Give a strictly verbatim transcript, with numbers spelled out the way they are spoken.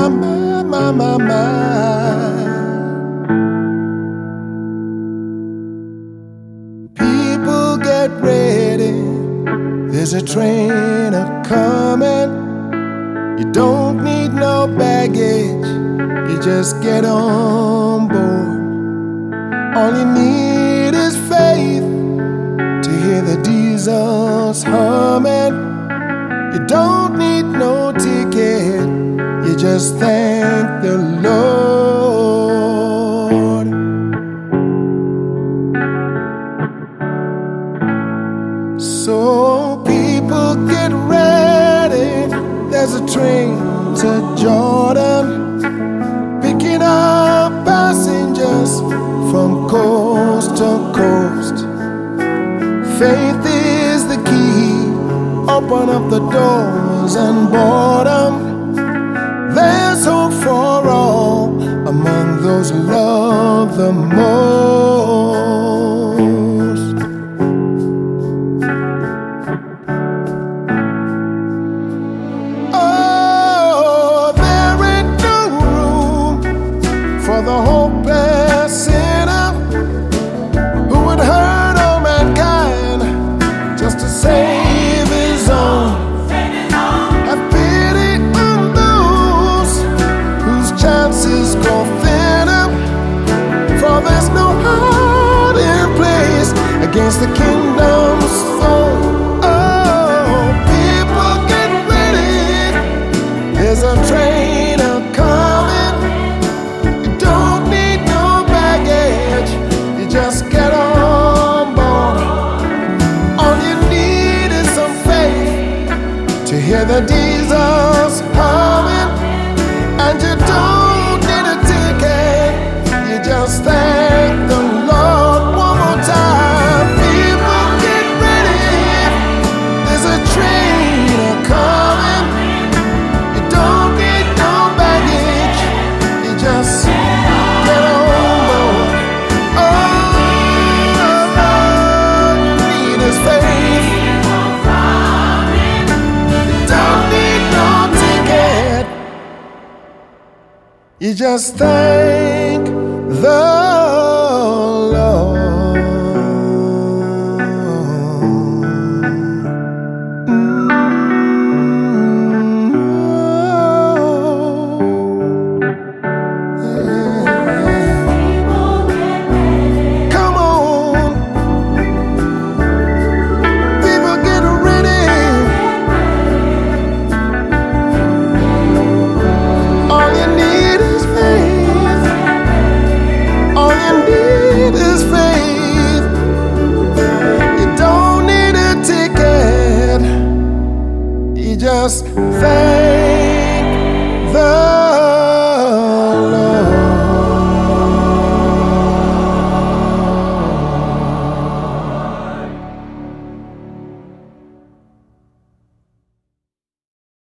my, my, my, my, my. People get ready, there's a train a-coming. You don't need no baggage, you just get on board. All you need is faith to hear the diesels humming. You don't need no ticket, you just thank the Lord. So people get ready, there's a train to Jordan, picking up passengers from coast to coast. Faith is the key, open up the doors and boredom. There's hope for all among those who love the most. Oh, there ain't no room for the hopeless sinner who would hurt all mankind just to save his own. Have pity on those whose chances grow thinner, for there's no hiding place against the kingdom's foe. Oh, people get ready, there's a train a-coming. You don't need no baggage, you just get on board. All you need is some faith to hear the diesels humming, and you don't need a ticket, you just thank the Lord. One more time, people get ready, there's a train a-coming. You don't need no baggage, you just get on board. All you need is faith. Don't need no ticket, you just thank the